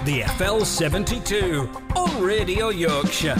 The FL 72 on Radio Yorkshire.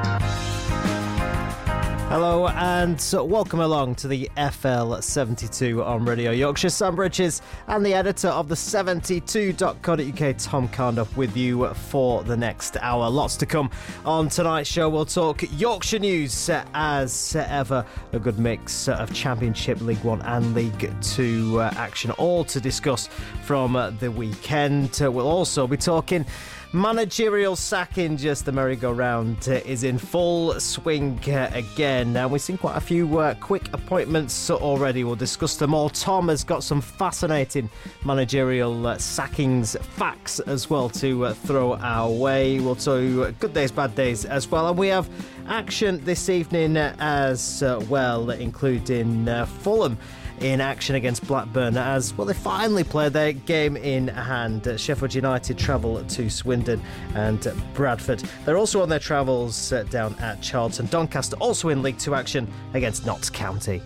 Hello and welcome along to the FL 72 on Radio Yorkshire. Sam Bridges and the editor of the 72.co.uk, Tom Carnduff, with you for the next hour. Lots to come on tonight's show. We'll talk Yorkshire news as ever. A good mix of Championship, League One and League Two action, all to discuss from the weekend. We'll also be talking managerial sackings. Just the merry-go-round is in full swing again. Now, we've seen quite a few quick appointments already. We'll discuss them all. Tom has got some fascinating managerial sackings facts as well to throw our way. We'll tell you good days, bad days as well. And we have action this evening as well, including Fulham in action against Blackburn as well. They finally play their game in hand. Sheffield United travel to Swindon and Bradford. They're also on their travels down at Charlton. Doncaster also in League Two action against Notts County.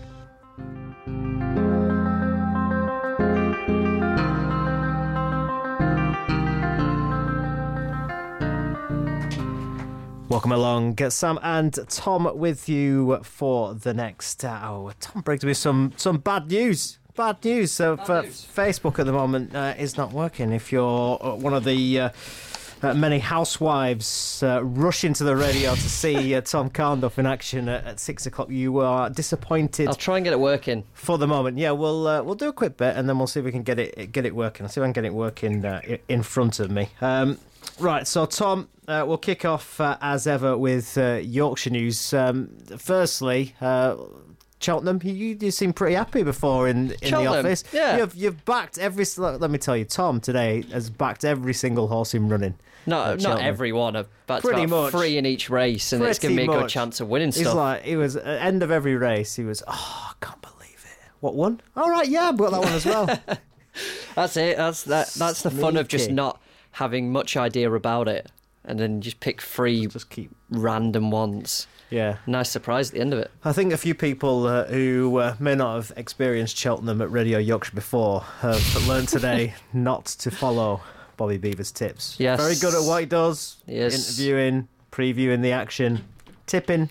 Welcome along, Sam and Tom with you for the next hour. Tom brings me some bad news. Bad news. So Facebook at the moment is not working. If you're one of the many housewives rushing to the radio to see Tom Carnduff in action at 6 o'clock, you are disappointed. I'll try and get it working for the moment. Yeah, we'll do a quick bit and then we'll see if we can get it working. I'll see if I can get it working in front of me. Right, so Tom, we'll kick off as ever with Yorkshire news. Firstly, Cheltenham, you seem pretty happy before in the office. Yeah. You've backed every. Let me tell you, Tom today has backed every single horse in running. Not every one. I've backed pretty about much 3 in each race, and it's given me a good chance of winning stuff. He was at the end of every race. He was, I can't believe it. What one? All right, yeah, I've got that one as well. That's it. That's the fun of just not having much idea about it, and then just pick 3 just keep random ones. Yeah. Nice surprise at the end of it. I think a few people who may not have experienced Cheltenham at Radio Yorkshire before have learned today not to follow Bobby Beaver's tips. Yes. Very good at what he does. Yes. Interviewing, previewing the action, tipping.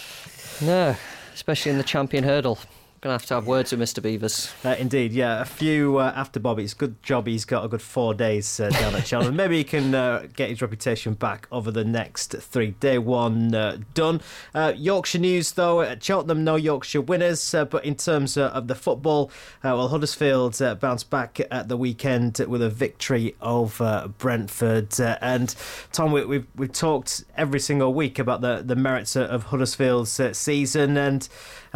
No, especially in the champion hurdle. Going to have words with Mr. Beavers. Indeed, yeah. A few after Bobby. It's a good job he's got a good 4 days down at Cheltenham. Maybe he can get his reputation back over the next 3. Day one done. Yorkshire news, though. At Cheltenham, no Yorkshire winners. But in terms of the football, Huddersfield bounced back at the weekend with a victory over Brentford. And Tom, we've talked every single week about the merits of Huddersfield's season, and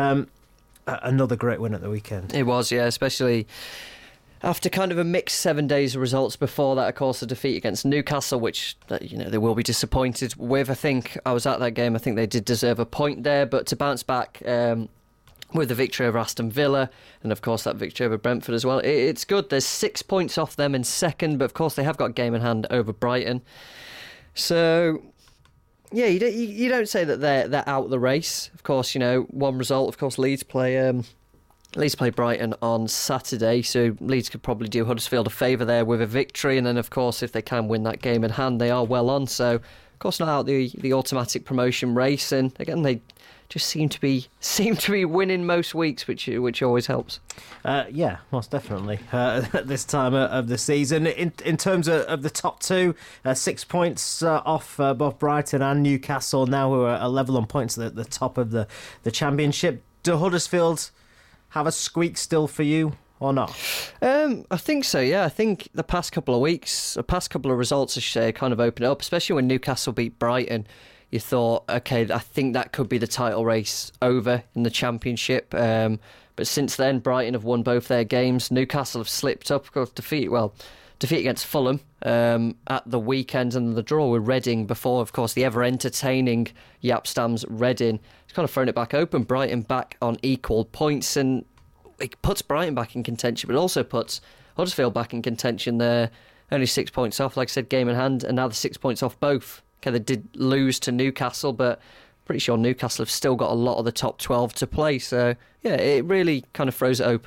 another great win at the weekend. It was, yeah, especially after kind of a mixed 7 days of results before that. Of course, a defeat against Newcastle, which they will be disappointed with. I think I was at that game. I think they did deserve a point there, but to bounce back with the victory over Aston Villa, and of course that victory over Brentford as well, it's good. There's 6 points off them in second, but of course they have got a game in hand over Brighton. So yeah, you don't say that they're out the race. Of course, one result. Of course, Leeds play Brighton on Saturday, so Leeds could probably do Huddersfield a favour there with a victory. And then, of course, if they can win that game in hand, they are well on. So, of course, not out the automatic promotion race. And again, they just seem to be winning most weeks, which always helps. Yeah, most definitely. At this time of the season, in terms of the top 2, 6 points off both Brighton and Newcastle now, who are level on points at the top of the Championship. Do Huddersfield have a squeak still for you or not? I think so, yeah. I think the past couple of results, I should say, kind of opened it up, especially when Newcastle beat Brighton. You thought, okay, I think that could be the title race over in the Championship. But since then, Brighton have won both their games. Newcastle have slipped up, of course, defeat against Fulham at the weekend, and the draw with Reading before, of course, the ever-entertaining Jaap Stam's Reading. It's kind of thrown it back open. Brighton back on equal points, and it puts Brighton back in contention, but it also puts Huddersfield back in contention. They're only 6 points off, like I said, game in hand, and now they're 6 points off both. Okay, they did lose to Newcastle, but pretty sure Newcastle have still got a lot of the top 12 to play. So, yeah, it really kind of throws it open.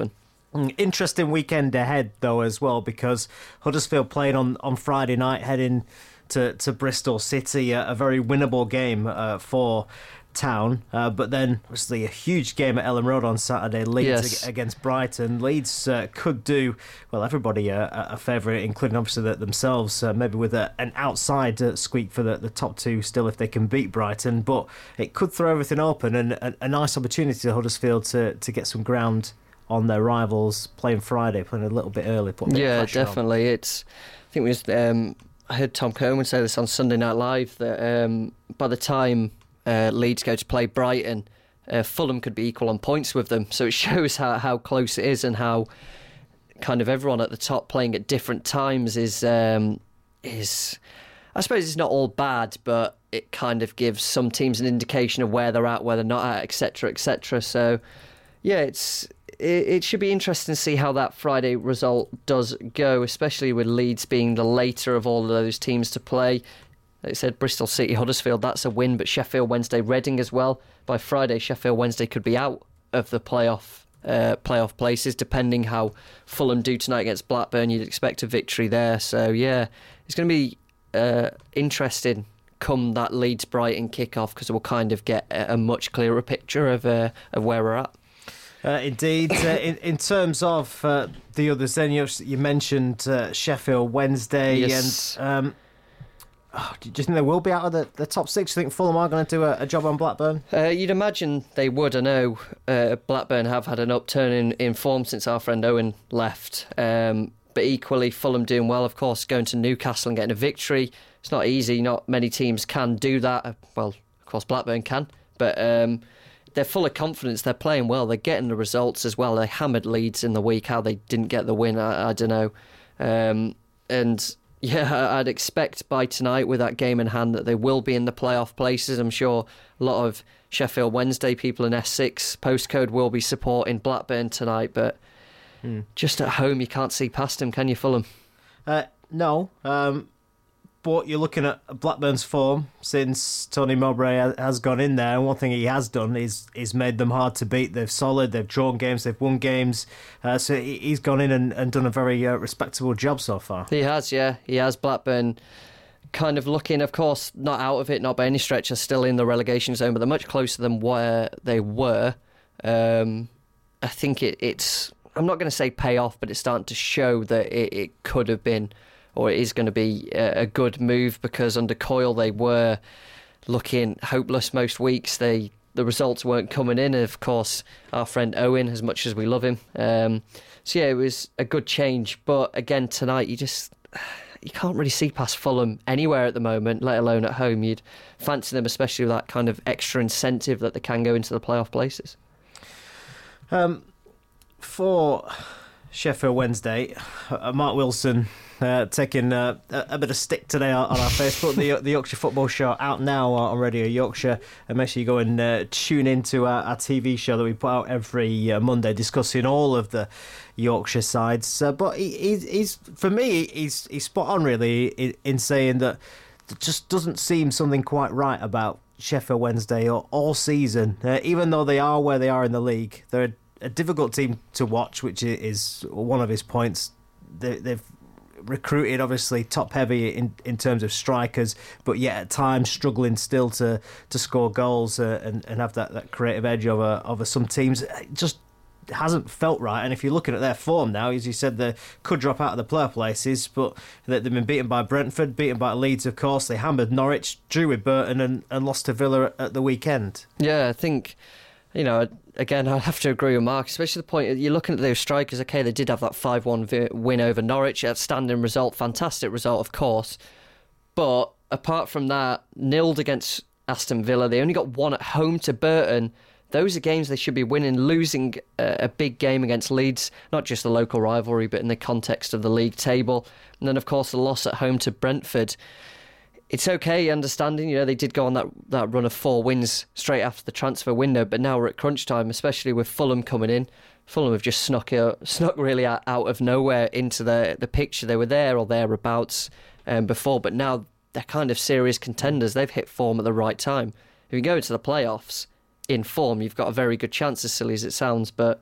Interesting weekend ahead, though, as well, because Huddersfield playing on Friday night, heading to Bristol City, a very winnable game for Town. But then, obviously, a huge game at Ellen Road on Saturday, Leeds against Brighton. Leeds could do, well, everybody a favour, including obviously themselves, maybe with an outside squeak for the top two still if they can beat Brighton. But it could throw everything open, and a nice opportunity to Huddersfield to get some ground on their rivals, playing Friday, playing a little bit early. Yeah, definitely. I think it was. I heard Tom Coleman say this on Sunday Night Live that by the time Leeds go to play Brighton, Fulham could be equal on points with them. So it shows how close it is, and how kind of everyone at the top playing at different times is. I suppose it's not all bad, but it kind of gives some teams an indication of where they're at, where they're not at, etc., etc. So yeah, it should be interesting to see how that Friday result does go, especially with Leeds being the later of all of those teams to play. Like I said, Bristol City, Huddersfield, that's a win, but Sheffield Wednesday, Reading as well. By Friday, Sheffield Wednesday could be out of the playoff places, depending how Fulham do tonight against Blackburn. You'd expect a victory there. So yeah, it's going to be interesting come that Leeds-Brighton kick-off, because we'll kind of get a much clearer picture of where we're at. Indeed. In terms of the others, then you mentioned Sheffield Wednesday. Yes. And do you think they will be out of the top six? Do you think Fulham are going to do a job on Blackburn? You'd imagine they would. I know Blackburn have had an upturn in form since our friend Owen left. But equally, Fulham doing well, of course, going to Newcastle and getting a victory. It's not easy. Not many teams can do that. Well, of course, Blackburn can. But they're full of confidence. They're playing well. They're getting the results as well. They hammered Leeds in the week. How they didn't get the win, I don't know. And yeah, I'd expect by tonight, with that game in hand, that they will be in the playoff places. I'm sure a lot of Sheffield Wednesday people in S6 postcode will be supporting Blackburn tonight. But just at home, you can't see past them, can you, Fulham? No. But you're looking at Blackburn's form since Tony Mowbray has gone in there, and one thing he has done is made them hard to beat. They're solid, they've drawn games, they've won games. So he's gone in and done a very respectable job so far. He has, yeah. He has. Blackburn kind of looking, of course, not out of it, not by any stretch, are still in the relegation zone, but they're much closer than where they were. I think it's, I'm not going to say pay off, but it's starting to show that it could have been, or it is going to be a good move, because under Coyle they were looking hopeless most weeks. The results weren't coming in. And of course, our friend Owen, as much as we love him. So yeah, it was a good change. But again, tonight you can't really see past Fulham anywhere at the moment, let alone at home. You'd fancy them, especially with that kind of extra incentive that they can go into the playoff places. For Sheffield Wednesday, Mark Wilson taking a bit of stick today on our Facebook. The Yorkshire Football Show out now on Radio Yorkshire, and make sure you go and tune into our TV show that we put out every Monday, discussing all of the Yorkshire sides. But he's for me, he's spot on really in saying that there just doesn't seem something quite right about Sheffield Wednesday all season. Even though they are where they are in the league, they're a difficult team to watch, which is one of his points. They've recruited obviously top heavy in terms of strikers, but yet at times struggling still to score goals and have that creative edge over some teams. It just hasn't felt right. And if you're looking at their form now, as you said, they could drop out of the playoff places, but they've been beaten by Brentford, beaten by Leeds, of course. They hammered Norwich, drew with Burton and lost to Villa at the weekend. Yeah, I think, again, I'd have to agree with Mark, especially the point you're looking at those strikers. Okay, they did have that 5-1 win over Norwich, outstanding result, fantastic result, of course. But apart from that, nilled against Aston Villa. They only got one at home to Burton. Those are games they should be winning. Losing a big game against Leeds, not just the local rivalry, but in the context of the league table. And then, of course, the loss at home to Brentford. It's okay, understanding, they did go on that run of 4 wins straight after the transfer window, but now we're at crunch time, especially with Fulham coming in. Fulham have just snuck really out of nowhere into the picture. They were there or thereabouts before, but now they're kind of serious contenders. They've hit form at the right time. If you go into the playoffs in form, you've got a very good chance, as silly as it sounds, but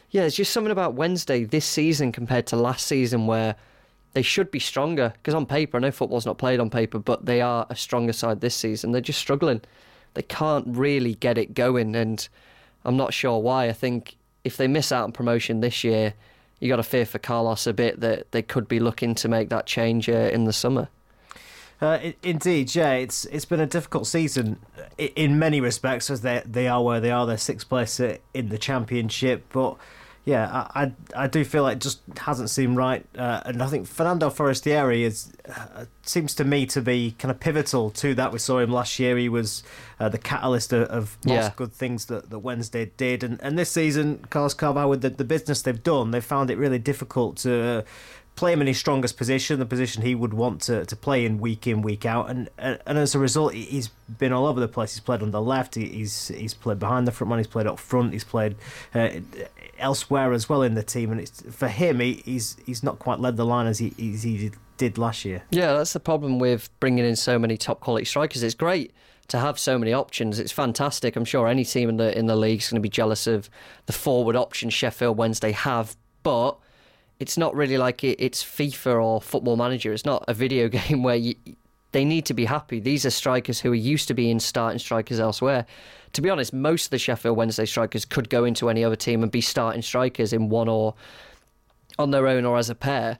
yeah, there's just something about Wednesday this season compared to last season where they should be stronger. Because on paper, I know football's not played on paper, but they are a stronger side this season. They're just struggling. They can't really get it going, and I'm not sure why. I think if they miss out on promotion this year, you got to fear for Carlos a bit that they could be looking to make that change in the summer. Indeed, yeah, it's been a difficult season in many respects, as they are where they are. They're sixth place in the Championship, but yeah, I do feel like it just hasn't seemed right, and I think Fernando Forestieri seems to me to be kind of pivotal to that. We saw him last year; he was the catalyst of most good things that Wednesday did, and this season, Carlos Carvalho, with the business they've done, they found it really difficult to play him in his strongest position, the position he would want to play in, week out, and as a result, he's been all over the place. He's played on the left, he's played behind the front man, he's played up front, he's played elsewhere as well in the team, and for him, he's not quite led the line as he did last year. Yeah, that's the problem with bringing in so many top quality strikers. It's great to have so many options. It's fantastic. I'm sure any team in the league is going to be jealous of the forward options Sheffield Wednesday have, but it's not really like it's FIFA or Football Manager. It's not a video game where they need to be happy. These are strikers who are used to being starting strikers elsewhere. To be honest, most of the Sheffield Wednesday strikers could go into any other team and be starting strikers in one or on their own or as a pair.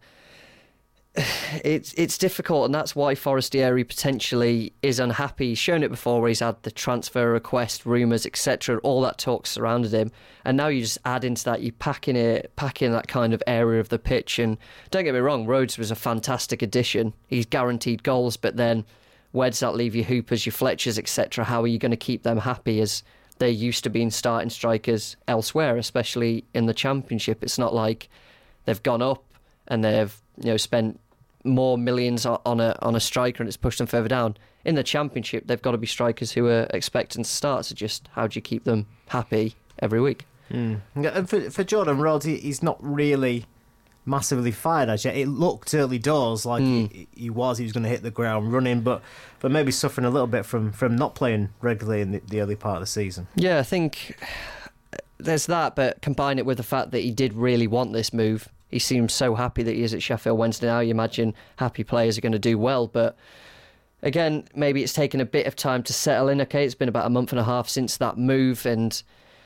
It's difficult, and that's why Forestieri potentially is unhappy. He's shown it before where he's had the transfer request, rumours, etc. All that talk surrounded him, and now you just add into that, you pack in that kind of area of the pitch. And don't get me wrong, Rhodes was a fantastic addition. He's guaranteed goals, but then where does that leave your Hoopers, your Fletchers, etc.? How are you going to keep them happy as they're used to being starting strikers elsewhere, especially in the Championship? It's not like they've gone up and they've spent more millions on a striker and it's pushed them further down. In the Championship, they've got to be strikers who are expecting to start. So just how do you keep them happy every week? And for Jordan Rhodes, he's not really massively fired as yet. It looked early doors like he was going to hit the ground running, but maybe suffering a little bit from not playing regularly in the early part of the season. Yeah, I think there's that, but combine it with the fact that he did really want this move. He seems so happy that he is at Sheffield Wednesday now. You imagine happy players are going to do well, but again, maybe it's taken a bit of time to settle in. Okay, it's been about a month and a half since that move, and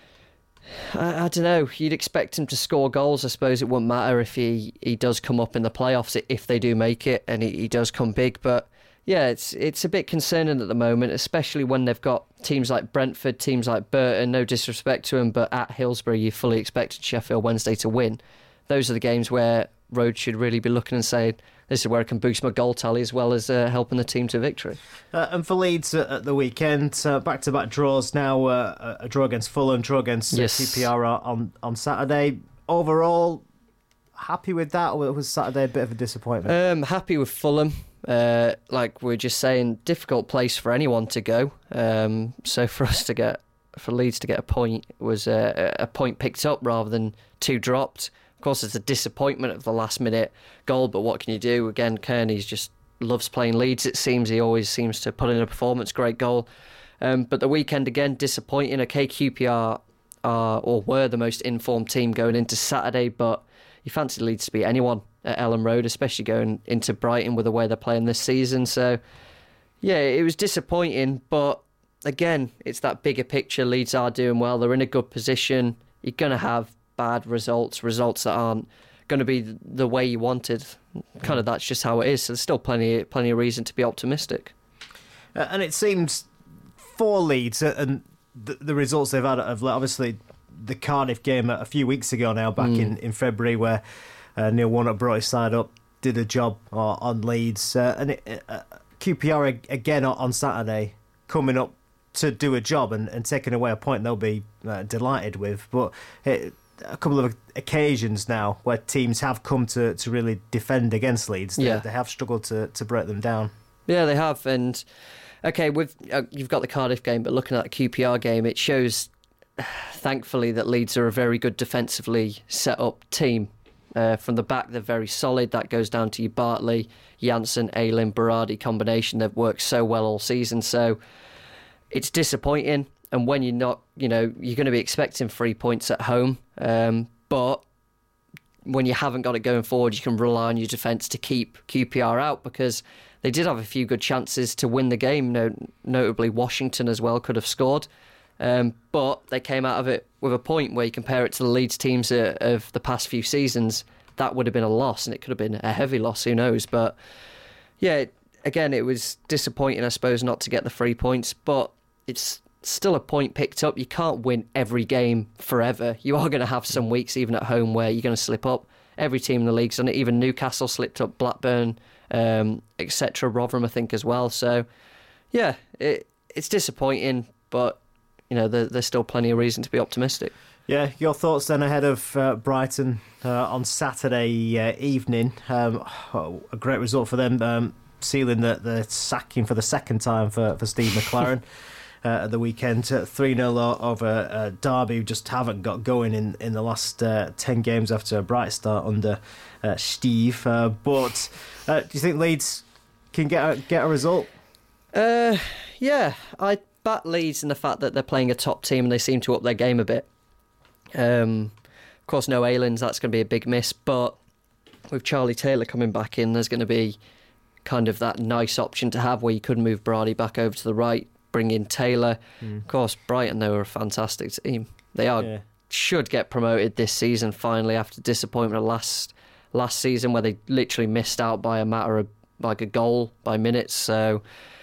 I don't know, you'd expect him to score goals. I suppose it wouldn't matter if he does come up in the playoffs, if they do make it, and he does come big, but yeah, it's a bit concerning at the moment, especially when they've got teams like Brentford, teams like Burton, no disrespect to them, but at Hillsborough you fully expected Sheffield Wednesday to win. Those are the games where Rhodes should really be looking and saying, this is where I can boost my goal tally as well as helping the team to victory. And for Leeds at the weekend, back-to-back draws now, a draw against Fulham, draw against QPR on Saturday. Overall, happy with that, or was Saturday a bit of a disappointment? Happy with Fulham. Like we were just saying, difficult place for anyone to go. So for Leeds to get a point was a point picked up rather than two dropped. Of course, it's a disappointment of the last minute goal, but what can you do? Again, Kearney's just loves playing Leeds, it seems. He always seems to put in a performance, great goal. But the weekend, again, disappointing. Okay, QPR were the most informed team going into Saturday, but you fancy Leeds to beat anyone at Ellen Road, especially going into Brighton with the way they're playing this season. So, yeah, it was disappointing, but again, it's that bigger picture. Leeds are doing well. They're in a good position. You're going to have bad results that aren't going to be the way you wanted. Kind of that's just how it is. So there's still plenty of reason to be optimistic. And it seems for Leeds and the results they've had of obviously the Cardiff game a few weeks ago now, back in February, where Neil Warnock brought his side up, did a job on Leeds. And QPR again on Saturday coming up to do a job and taking away a point they'll be delighted with. But a couple of occasions now where teams have come to really defend against Leeds. They have struggled to break them down. Yeah, they have. And okay, you've got the Cardiff game, but looking at the QPR game, it shows, thankfully, that Leeds are a very good defensively set up team. From the back, they're very solid. That goes down to your Bartley, Janssen, Ayling, Berardi combination. They've worked so well all season. So it's disappointing. And when you're not, you're going to be expecting 3 points at home. But but when you haven't got it going forward, you can rely on your defence to keep QPR out, because they did have a few good chances to win the game. Notably, Washington as well could have scored. But they came out of it with a point. Where you compare it to the Leeds teams of the past few seasons, that would have been a loss, and it could have been a heavy loss, who knows. But yeah, again, it was disappointing, I suppose, not to get the 3 points, but it's still a point picked up. You can't win every game forever. You are going to have some weeks, even at home, where you're going to slip up. Every team in the league's done it. Even Newcastle slipped up, Blackburn, etc. Rotherham, I think, as well. So, yeah, it's disappointing, but there's still plenty of reason to be optimistic. Yeah, your thoughts then ahead of Brighton on Saturday evening. A great result for them, sealing the sacking for the second time for Steve McLaren at the weekend. 3-0 over Derby, who just haven't got going in the last 10 games after a bright start under Steve. But do you think Leeds can get a result? Yeah, I back Leeds in the fact that they're playing a top team and they seem to up their game a bit. Of course, no Aylins, that's going to be a big miss, but with Charlie Taylor coming back in, there's going to be kind of that nice option to have where you could move Brady back over to the right, bring in Taylor. Of course, Brighton, they were a fantastic team. They should get promoted this season finally, after disappointment of last season, where they literally missed out by a matter of like a goal by minutes. So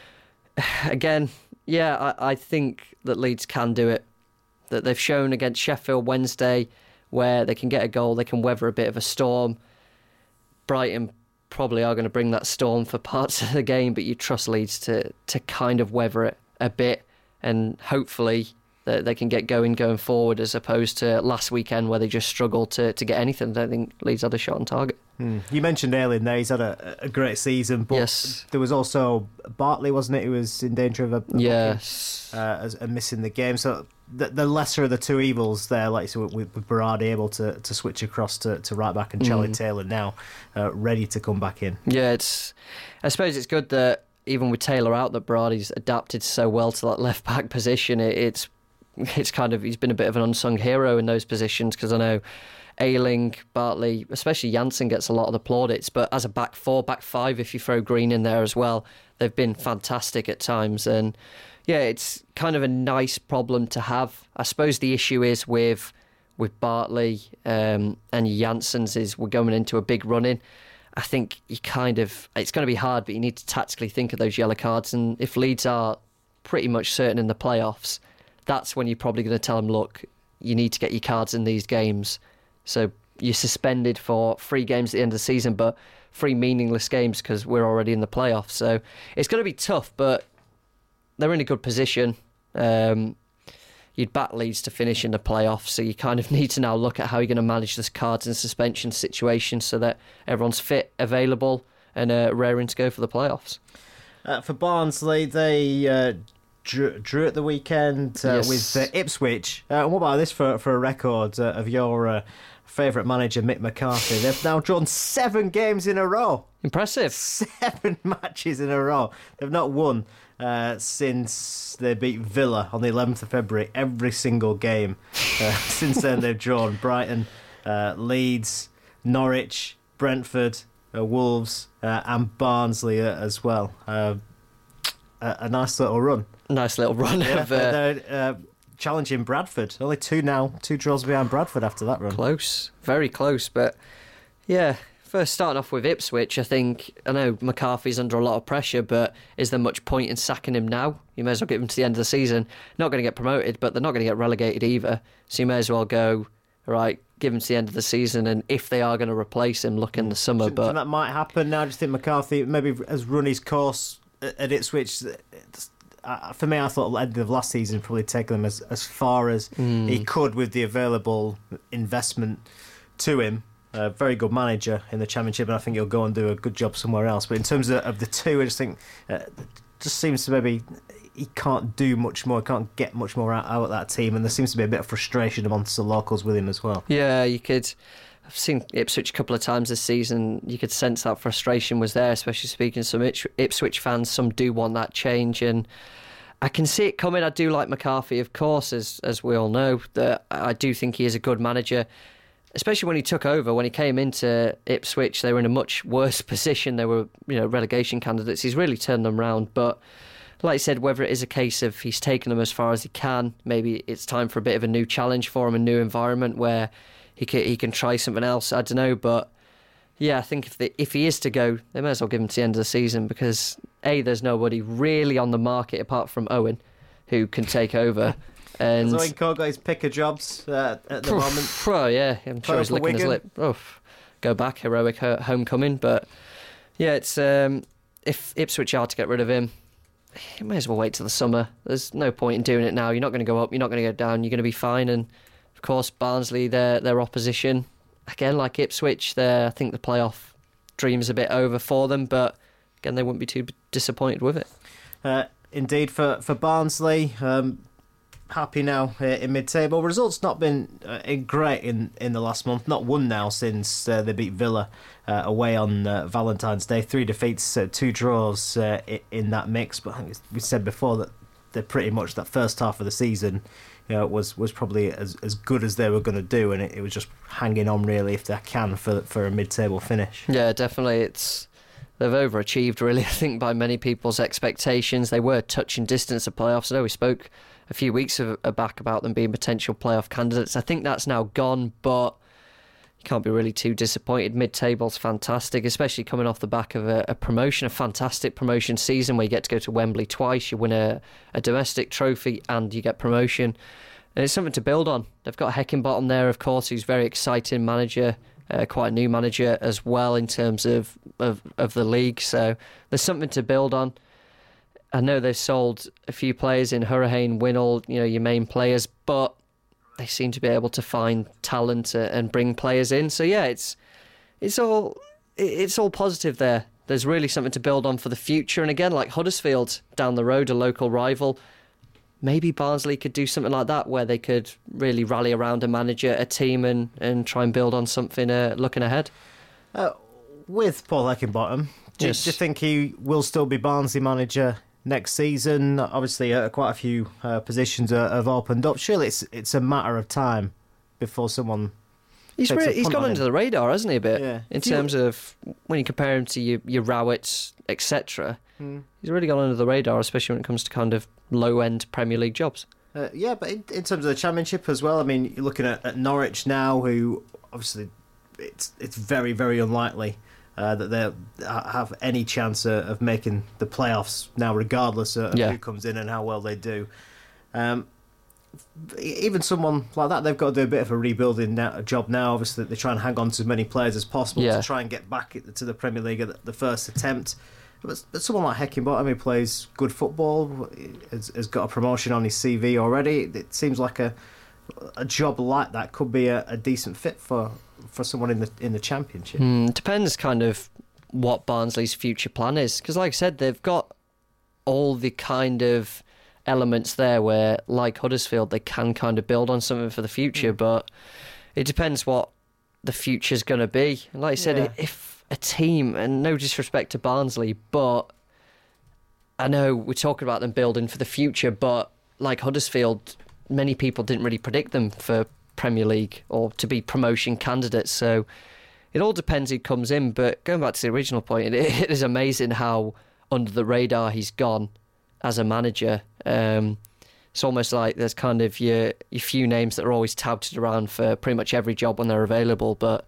again, yeah, I think that Leeds can do it. That they've shown against Sheffield Wednesday, where they can get a goal, they can weather a bit of a storm. Brighton probably are going to bring that storm for parts of the game, but you trust Leeds to kind of weather it a bit, and hopefully that they can get going forward, as opposed to last weekend where they just struggled to get anything. I don't think Leeds had a shot on target. You mentioned Ayling there. He's had a great season, but yes, there was also Bartley, wasn't it? Who was in danger of a booking, missing the game. So the lesser of the two evils there, like so with Berardi able to switch across to right back, and Charlie Taylor now ready to come back in. Yeah, I suppose it's good that even with Taylor out, that Berardi's adapted so well to that left back position. It's kind of, he's been a bit of an unsung hero in those positions, because I know Ayling, Bartley, especially Janssen, gets a lot of the plaudits, but as a back four, back five, if you throw Green in there as well, they've been fantastic at times. And yeah, it's kind of a nice problem to have. I suppose the issue is with Bartley and Janssen's is we're going into a big run-in. I think it's going to be hard, but you need to tactically think of those yellow cards. And if Leeds are pretty much certain in the playoffs, that's when you're probably going to tell them, look, you need to get your cards in these games. So you're suspended for 3 games at the end of the season, but 3 meaningless games because we're already in the playoffs. So it's going to be tough, but they're in a good position. You'd back Leeds to finish in the playoffs, so you kind of need to now look at how you're going to manage this cards and suspension situation so that everyone's fit, available, and raring to go for the playoffs. For Barnsley, they drew at the weekend with Ipswich. What about this for a record of your favourite manager, Mick McCarthy? They've now drawn 7 games in a row. Impressive. 7 matches in a row. They've not won since they beat Villa on the 11th of February. Every single game since then they've drawn. Brighton, Leeds, Norwich, Brentford, Wolves, and Barnsley as well. A nice little run. Nice little run. Yeah, they're challenging Bradford. Only 2 now. 2 draws behind Bradford after that run. Close. Very close. But yeah, first starting off with Ipswich, I know McCarthy's under a lot of pressure, but is there much point in sacking him now? You may as well get him to the end of the season. Not going to get promoted, but they're not going to get relegated either. So you may as well go, right, give him to the end of the season, and if they are going to replace him, look in the summer. But that might happen now. I just think McCarthy maybe has run his course at Ipswich. For me, I thought at the end of last season probably taken them as far as he could with the available investment to him. Very good manager in the Championship, and I think he'll go and do a good job somewhere else. But in terms of the two, I just think just seems to maybe he can't do much more, can't get much more out of that team, and there seems to be a bit of frustration amongst the locals with him as well. Yeah, I've seen Ipswich a couple of times this season. You could sense that frustration was there, especially speaking to some Ipswich fans. Some do want that change, and I can see it coming. I do like McCarthy, of course, as we all know. That I do think he is a good manager. especially when he took over, when he came into Ipswich, they were in a much worse position. They were, relegation candidates. He's really turned them round. But like I said, whether it is a case of he's taken them as far as he can, maybe it's time for a bit of a new challenge for him, a new environment where he can try something else. I don't know, but yeah, I think if he is to go, they may as well give him to the end of the season because there's nobody really on the market apart from Owen who can take over. And Owen Court got his pick of jobs at the moment. Oh yeah, I'm sure he's licking his lip. Go back, heroic homecoming. But yeah, it's if Ipswich are to get rid of him, you may as well wait till the summer. There's no point in doing it now. You're not going to go up, you're not going to go down, you're going to be fine. And of course, Barnsley, their opposition, again, like Ipswich, I think the playoff dream's a bit over for them, but again, they wouldn't be too disappointed with it. Indeed, for Barnsley, happy now in mid-table. Results not been great in the last month. Not won now since they beat Villa away on Valentine's Day. 3 defeats, 2 draws in that mix. But I think we said before that they're pretty much that first half of the season was probably as good as they were going to do, and it was just hanging on really if they can for a mid-table finish. Yeah, definitely. They've overachieved really, I think, by many people's expectations. They were touching distance of playoffs. I know we spoke a few weeks back about them being potential playoff candidates. I think that's now gone, but you can't be really too disappointed. Mid-table's fantastic, especially coming off the back of a promotion, a fantastic promotion season where you get to go to Wembley twice, you win a domestic trophy and you get promotion. And it's something to build on. They've got Heckingbottom there, of course, who's a very exciting manager, quite a new manager as well in terms of the league. So there's something to build on. I know they've sold a few players in Hurricane, Winnall, your main players, but they seem to be able to find talent and bring players in. So yeah, it's all positive there. There's really something to build on for the future. And again, like Huddersfield down the road, a local rival, maybe Barnsley could do something like that where they could really rally around a manager, a team, and try and build on something looking ahead. With Paul Heckingbottom, do you think he will still be Barnsley manager next season? Obviously, quite a few positions have opened up. Surely it's a matter of time before someone. He's gone under the radar, hasn't he? A bit in terms of when you compare him to your Rowetts, etc. He's really gone under the radar, especially when it comes to kind of low-end Premier League jobs. But in terms of the Championship as well, I mean, you're looking at Norwich now, who obviously it's very, very unlikely that they'll have any chance of making the playoffs now, regardless of who comes in and how well they do. Even someone like that, they've got to do a bit of a rebuilding job now. Obviously, they try and hang on to as many players as possible to try and get back to the Premier League at the first attempt. But someone like Heckingbottom, who plays good football, has got a promotion on his CV already. It seems like a job like that could be a decent fit for someone in the Championship. Depends kind of what Barnsley's future plan is, because like I said, they've got all the kind of elements there where, like Huddersfield, they can kind of build on something for the future, but it depends what the future's going to be. And like I said, if a team, and no disrespect to Barnsley, but I know we're talking about them building for the future, but like Huddersfield, many people didn't really predict them for Premier League or to be promotion candidates, so it all depends who comes in. But going back to the original point, it is amazing how under the radar he's gone as a manager. It's almost like there's kind of your few names that are always touted around for pretty much every job when they're available, but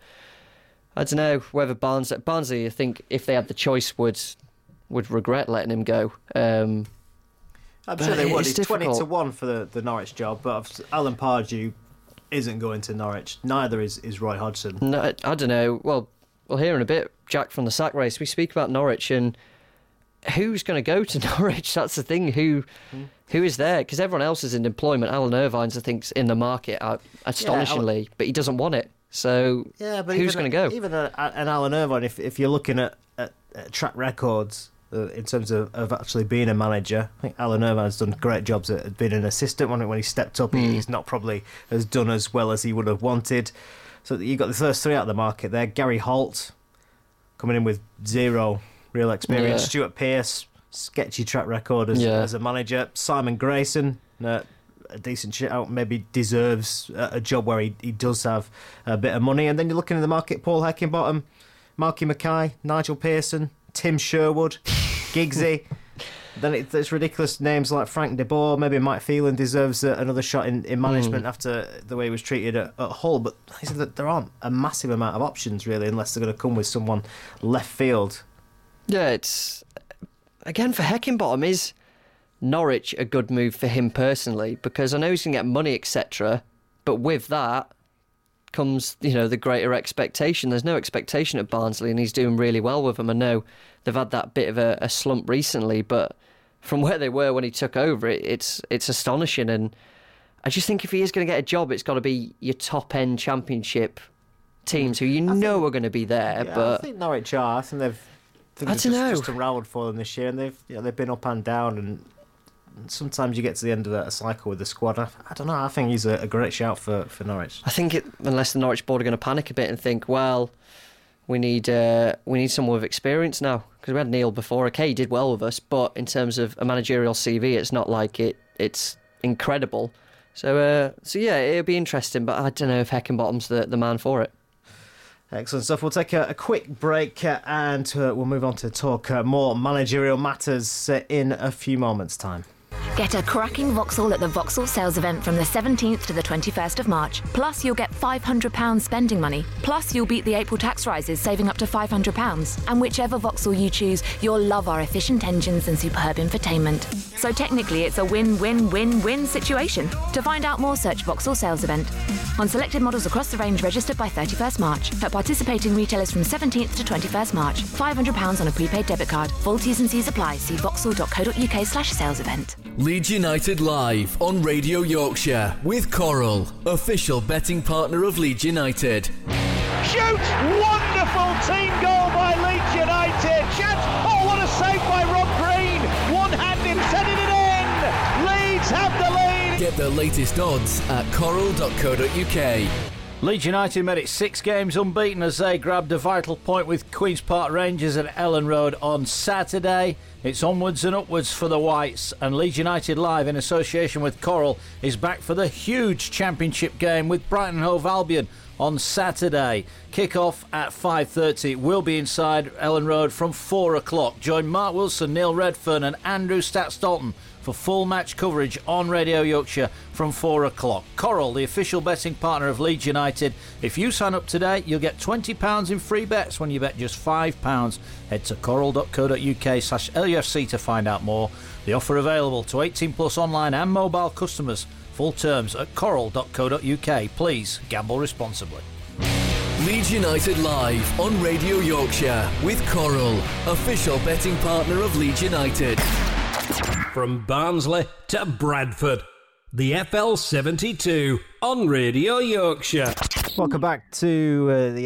I don't know whether Barnsley, I think, if they had the choice, would regret letting him go. I'm sure they would. It's difficult. 20-1 for the Norwich job, but Alan Pardew isn't going to Norwich. Neither is Roy Hodgson. No, I don't know. Well, we'll hear in a bit, Jack, from the sack race. We speak about Norwich and who's going to go to Norwich. That's the thing. Who is there? Because everyone else is in employment. Alan Irvine's, I think, in the market, astonishingly, but he doesn't want it. So who's going to go? Even an Alan Irvine, if you're looking at track records in terms of actually being a manager, I think Alan Irvine's done great jobs at being an assistant. When he stepped up, he's not probably as done as well as he would have wanted. So you've got the first three out of the market there. Gary Holt coming in with zero real experience. Stuart Pearce, sketchy track record as a manager. Simon Grayson, a decent shout, maybe deserves a job where he does have a bit of money. And then you're looking at the market, Paul Heckingbottom, Malky Mackay, Nigel Pearson, Tim Sherwood, Giggsy. Then it's ridiculous names like Frank de Boer. Maybe Mike Phelan deserves another shot in management after the way he was treated at Hull. But I said that there aren't a massive amount of options, really, unless they're going to come with someone left field. Yeah, it's... Again, for Heckingbottom, is Norwich a good move for him personally? Because I know he's going to get money, etc. But with that comes, the greater expectation. There's no expectation at Barnsley, and he's doing really well with them. I know they've had that bit of a slump recently, but from where they were when he took over, it's astonishing. And I just think if he is going to get a job, it's got to be your top-end Championship teams who are going to be there. Yeah, but I think Norwich are. I think they've just unraveled for them this year, and they've been up and down, and sometimes you get to the end of a cycle with the squad. I don't know. I think he's a great shout for Norwich. I think unless the Norwich board are going to panic a bit and think, well, we need someone with experience now, because we had Neil before. Okay, he did well with us, but in terms of a managerial CV, it's not like it's incredible. So yeah, it'll be interesting, but I don't know if Heckingbottom's the man for it. Excellent stuff. We'll take a quick break and we'll move on to talk more managerial matters in a few moments' time. Get a cracking Vauxhall at the Vauxhall sales event from the 17th to the 21st of March. Plus, you'll get £500 spending money. Plus, you'll beat the April tax rises, saving up to £500. And whichever Vauxhall you choose, you'll love our efficient engines and superb infotainment. So technically, it's a win-win-win-win situation. To find out more, search Vauxhall sales event. On selected models across the range, registered by 31st March. At participating retailers from 17th to 21st March. £500 on a prepaid debit card. Full T's and C's apply. See vauxhall.co.uk/sales event. Leeds United Live on Radio Yorkshire with Coral, official betting partner of Leeds United. Shoots! Wonderful team goal by Leeds United. Chance! Oh, what a save by Rob Green! One-handed, setting it in! Leeds have the lead! Get the latest odds at coral.co.uk. Leeds United made it 6 games unbeaten as they grabbed a vital point with Queen's Park Rangers at Ellen Road on Saturday. It's onwards and upwards for the Whites, and Leeds United Live in association with Coral is back for the huge championship game with Brighton and Hove Albion on Saturday. Kick-off at 5:30. We'll be inside Ellen Road from 4 o'clock. Join Mark Wilson, Neil Redfern and Andrew Stats-Dalton for full match coverage on Radio Yorkshire from 4 o'clock. Coral, the official betting partner of Leeds United. If you sign up today, you'll get £20 in free bets when you bet just £5. Head to coral.co.uk/LUFC to find out more. The offer available to 18 plus online and mobile customers. Full terms at coral.co.uk. Please gamble responsibly. Leeds United Live on Radio Yorkshire with Coral, official betting partner of Leeds United. From Barnsley to Bradford, the FL72 on Radio Yorkshire. Welcome back to the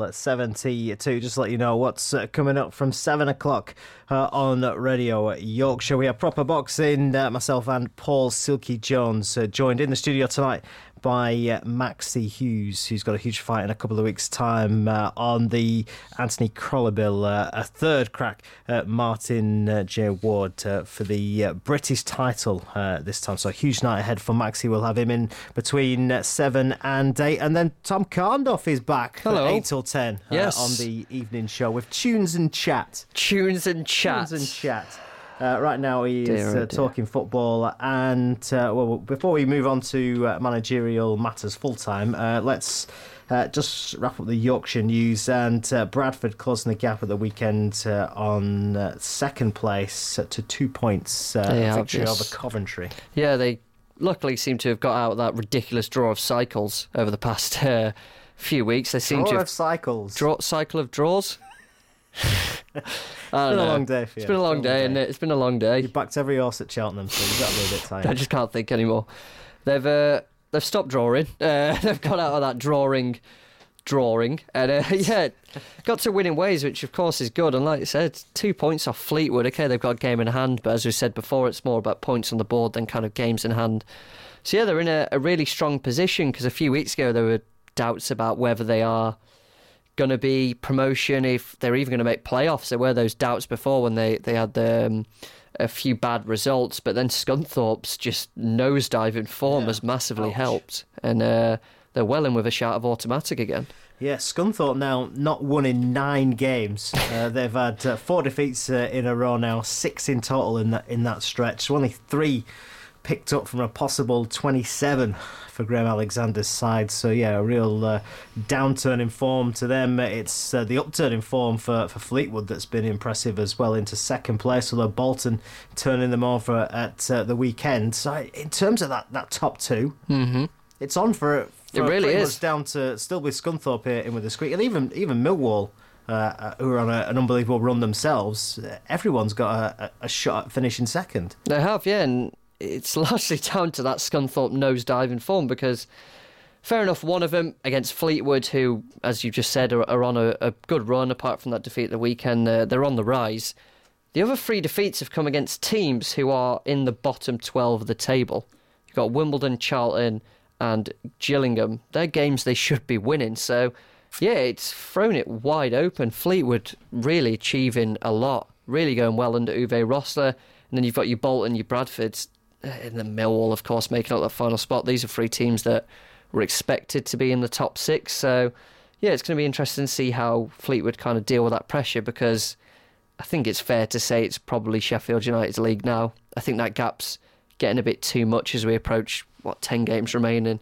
FL72. Just to let you know what's coming up from 7 o'clock on Radio Yorkshire. We have proper boxing. Myself and Paul Silky Jones joined in the studio tonight by Maxie Hughes, who's got a huge fight in a couple of weeks' time on the Anthony Crolla bill. A third crack at Martin J. Ward for the British title this time. So a huge night ahead for Maxie. We'll have him in between 7 and 8. And then Tom Carndoff is back Hello. at 8 till 10 Yes. on the evening show with Tunes and Chat. Tunes and chat. Tunes and Chat. Right now he is Dear. talking football, and well, before we move on to managerial matters full time, let's just wrap up the Yorkshire news. And Bradford closing the gap at the weekend on second place to 2 points, victory over Coventry. Yeah, they luckily seem to have got out of that ridiculous draw of cycles over the past few weeks. They seem Draw to of have cycles. cycle of draws. It's been a long day for you. It's been a long day, isn't it? It's been a long day. You backed every horse at Cheltenham, so you've got to be a bit tired. I just can't think anymore. They've stopped drawing. They've got out of that drawing, and yeah, got to winning ways, which of course is good. And like I said, 2 points off Fleetwood. Okay, they've got a game in hand, but as we said before, it's more about points on the board than kind of games in hand. So yeah, they're in a really strong position, because a few weeks ago there were doubts about whether they are going to be promotion, if they're even going to make playoffs. There were those doubts before when they had the a few bad results, but then Scunthorpe's just nosedive in form has massively helped, and they're well in with a shout of automatic again. Yeah, Scunthorpe now not won in 9 games. They've had 4 defeats in a row now, 6 in total in that stretch. Only 3 picked up from a possible 27 for Graham Alexander's side. So yeah, a real downturn in form to them. It's the upturn in form for Fleetwood that's been impressive as well, into second place, although Bolton turning them over at the weekend. So in terms of that top 2, it's on for it really is down to still with Scunthorpe here in with the squeak, and even Millwall, who are on an unbelievable run themselves. Everyone's got a shot at finishing second. They have, yeah, and it's largely down to that Scunthorpe nosedive in form, because fair enough, one of them against Fleetwood, who, as you just said, are on a good run. Apart from that defeat at the weekend, they're on the rise. The other 3 defeats have come against teams who are in the bottom 12 of the table. You've got Wimbledon, Charlton and Gillingham. They're games they should be winning. So, yeah, it's thrown it wide open. Fleetwood really achieving a lot, really going well under Uwe Rosler. And then you've got your Bolton, your Bradfords, and then Millwall, of course, making up that final spot. These are 3 teams that were expected to be in the top 6. So, yeah, it's going to be interesting to see how Fleetwood kind of deal with that pressure, because I think it's fair to say it's probably Sheffield United's league now. I think that gap's getting a bit too much as we approach 10 games remaining.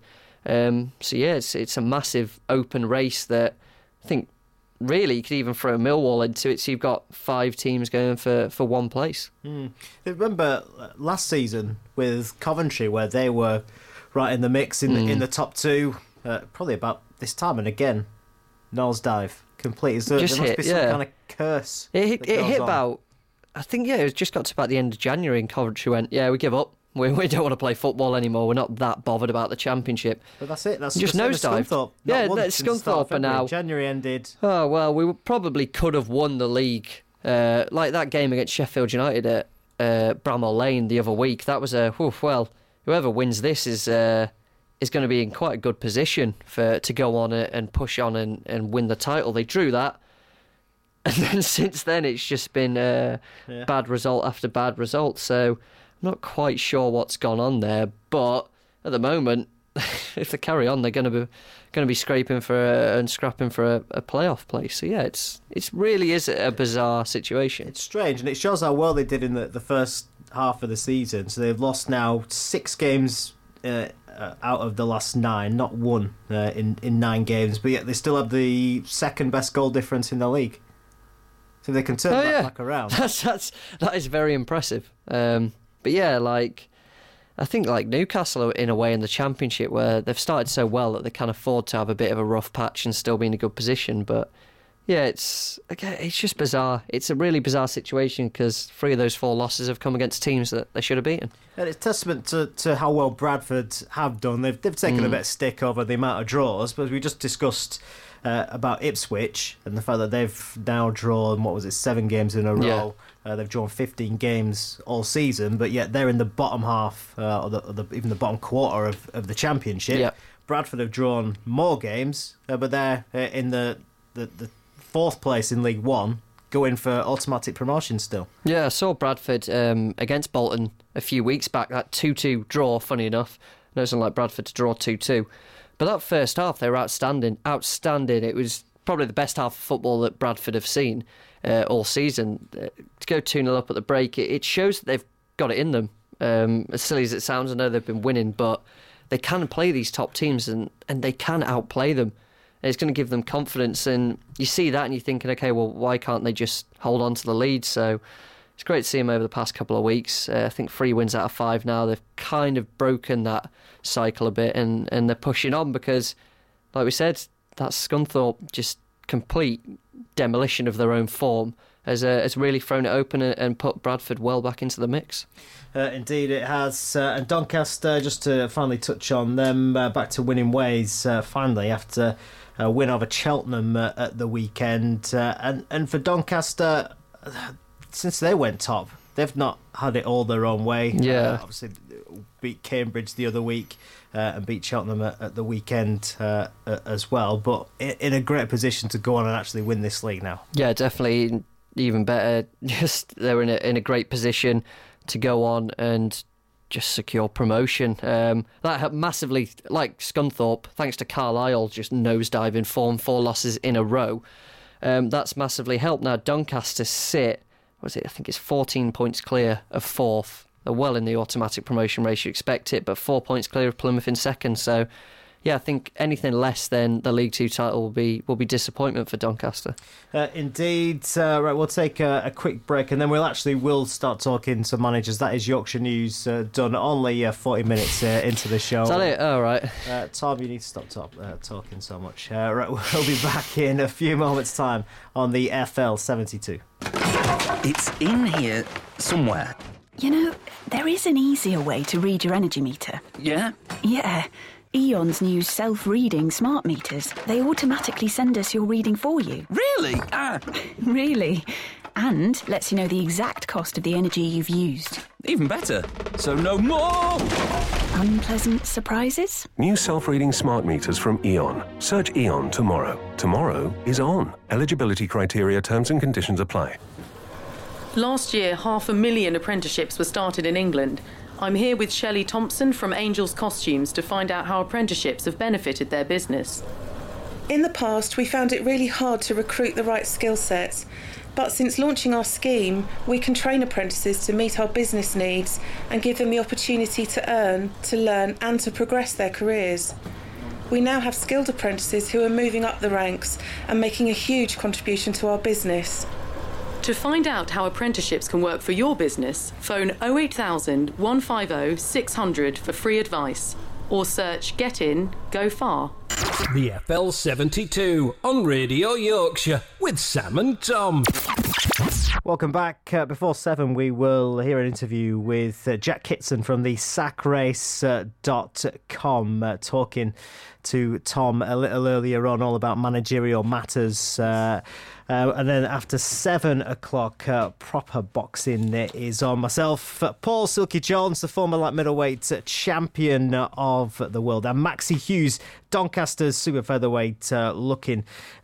So yeah, it's a massive open race that I think really you could even throw Millwall into it. So you've got 5 teams going for one place. Remember last season with Coventry, where they were right in the mix in the top 2, probably about this time, and again, nosedive completely. So there must be some kind of curse. It hit about, I think, it just got to about the end of January, and Coventry went, we give up. We don't want to play football anymore. We're not that bothered about the championship. But that's it. That's just nosedive. Scunthorpe for now. January ended. Oh, well, we probably could have won the league. Like that game against Sheffield United at Bramall Lane the other week. That was whoever wins this is going to be in quite a good position to go on and push on and win the title. They drew that. And then since then, it's just been bad result after bad result. So I'm not quite sure what's gone on there, but at the moment, if they carry on, they're going to be scraping and scrapping for a playoff place. So yeah, it's really is a bizarre situation. It's strange, and it shows how well they did in the first half of the season. So they've lost now 6 games out of the last 9, not one in 9 games, but yet they still have the second best goal difference in the league. So they can turn that back around. That is very impressive. But yeah, I think Newcastle are in a way in the Championship, where they've started so well that they can afford to have a bit of a rough patch and still be in a good position. But yeah, it's just bizarre. It's a really bizarre situation, because 3 of those 4 losses have come against teams that they should have beaten. And it's testament to how well Bradford have done. They've taken a bit of stick over the amount of draws, but we just discussed about Ipswich and the fact that they've now drawn 7 games in a row. Yeah. They've drawn 15 games all season, but yet they're in the bottom half, or even the bottom quarter of the Championship. Yeah. Bradford have drawn more games, but they're in the 4th place in League One, going for automatic promotion still. Yeah, I saw Bradford against Bolton a few weeks back, that 2-2 draw, funny enough. I know it's unlike Bradford to draw 2-2. But that first half, they were outstanding. It was probably the best half of football that Bradford have seen all season. To go 2-0 up at the break, it shows that they've got it in them. As silly as it sounds, I know they've been winning, but they can play these top teams and they can outplay them. And it's going to give them confidence, and you see that and you're thinking, okay, well, why can't they just hold on to the lead? So it's great to see them over the past couple of weeks. I think 3 wins out of 5 now. They've kind of broken that cycle a bit, and they're pushing on, because, like we said, that Scunthorpe just complete demolition of their own form has really thrown it open and put Bradford well back into the mix. Indeed it has. And Doncaster, just to finally touch on them, back to winning ways finally after a win over Cheltenham at the weekend. And for Doncaster, since they went top, they've not had it all their own way. Yeah. Obviously beat Cambridge the other week and beat Cheltenham at the weekend as well, but in a great position to go on and actually win this league now. Yeah, definitely. Even better. Just they're in a great position. to go on and just secure promotion. That massively, like Scunthorpe, thanks to Carlisle just nosediving form, 4 losses in a row. That's massively helped. Now Doncaster sit, I think it's 14 points clear of 4th. They're well in the automatic promotion race, you expect it, but 4 points clear of Plymouth in 2nd. So yeah, I think anything less than the League 2 title will be disappointment for Doncaster. Indeed. Right, we'll take a quick break and then we'll start talking to managers. That is Yorkshire News done only 40 minutes into the show. Is that it? Oh, right. Tom, you need to stop talking so much. Right, we'll be back in a few moments' time on the FL 72. It's in here somewhere. You know, there is an easier way to read your energy meter. Yeah? Yeah. E.ON's new self-reading smart meters. They automatically send us your reading for you. Really? Really. And lets you know the exact cost of the energy you've used. Even better. So no more unpleasant surprises? New self-reading smart meters from E.ON. Search E.ON tomorrow. Tomorrow is on. Eligibility criteria, terms and conditions apply. Last year, 500,000 apprenticeships were started in England. I'm here with Shelley Thompson from Angels Costumes to find out how apprenticeships have benefited their business. In the past, we found it really hard to recruit the right skill sets. But since launching our scheme, we can train apprentices to meet our business needs and give them the opportunity to earn, to learn and to progress their careers. We now have skilled apprentices who are moving up the ranks and making a huge contribution to our business. To find out how apprenticeships can work for your business, phone 08000 150 600 for free advice or search Get In, Go Far. The FL 72 on Radio Yorkshire with Sam and Tom. Welcome back. Before 7, we will hear an interview with Jack Kitson from the sackrace.com talking to Tom a little earlier on all about managerial matters. And then after 7 o'clock, proper boxing is on. Myself, Paul Silky Jones, the former light middleweight champion of the world, and Maxi Hughes, Doncaster's super featherweight, looking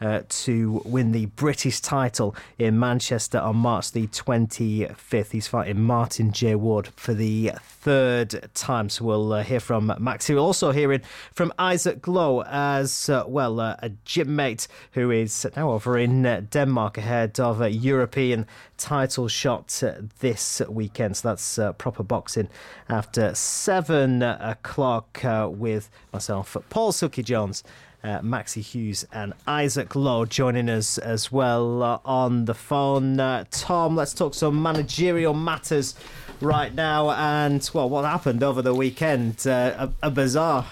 to win the British title in Manchester on March the 25th. He's fighting Martin J. Ward for the 3rd time. So we'll hear from Maxi. We're also hearing from Isaac Glow as well, a gym mate who is now over in Denmark ahead of a European title shot this weekend. So that's proper boxing after 7 o'clock with myself, Paul Silky Jones, Maxi Hughes and Isaac Lowe joining us as well on the phone. Tom, let's talk some managerial matters right now. And, well, what happened over the weekend? A bizarre